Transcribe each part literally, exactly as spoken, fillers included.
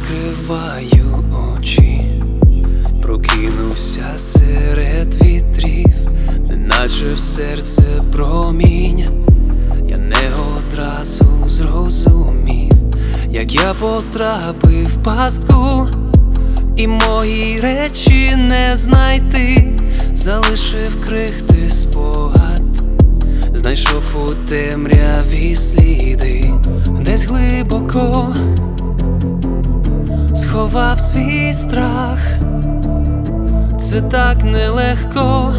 відкриваю очі, прокинувся серед вітрів, неначе в серце проміння. Я не одразу зрозумів, як я потрапив в пастку, і мої речі не знайти. Залишив крихти спогад, знайшов у темряві сліди, десь глибоко сховав свій страх. Це так нелегко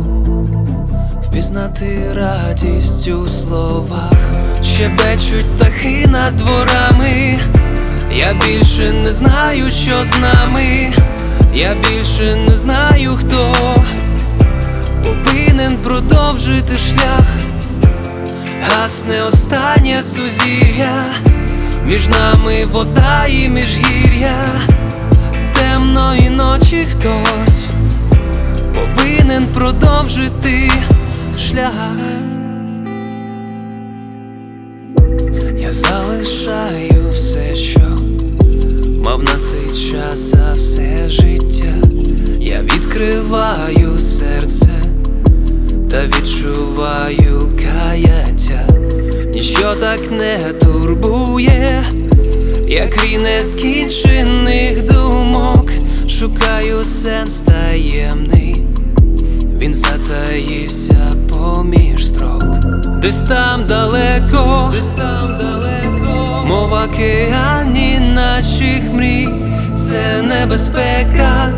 впізнати радість у словах. Щебечуть птахи над дворами, я більше не знаю, що з нами. Я більше не знаю, хто повинен продовжити шлях. Гасне останнє сузір'я, між нами вода і міжгір'я. Темної ночі хтось повинен продовжити шлях. Я залишаю все, що мав на цей час за все життя. Я відкриваю серце та відчуваю каяття. Ніщо так не турбує, як рій нескінчених думок. Шукаю сенс таємний, він затаївся поміж строк. Десь там далеко, десь там далеко, мов в океані наших мрій. Це небезпека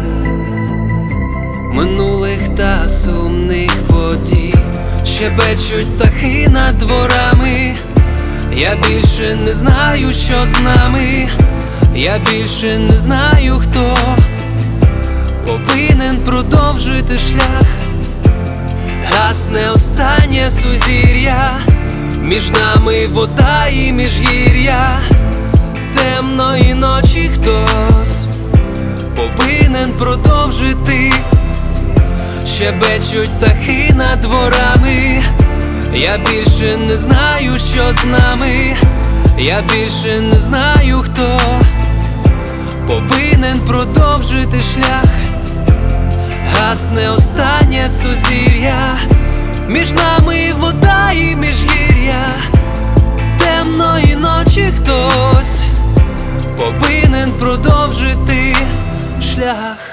минулих та сумних подій. Щебечуть птахи над дворами, я більше не знаю, що з нами. Я більше не знаю, хто повинен продовжити шлях. Гасне останнє сузір'я, між нами вода і міжгір'я. Темної ночі хтось повинен продовжити. Щебечуть птахи над дворами, я більше не знаю, що з нами. Я більше не знаю, хто повинен продовжити шлях. Гасне останнє сузір'я, між нами вода і міжгір'я. Темної ночі хтось повинен продовжити шлях.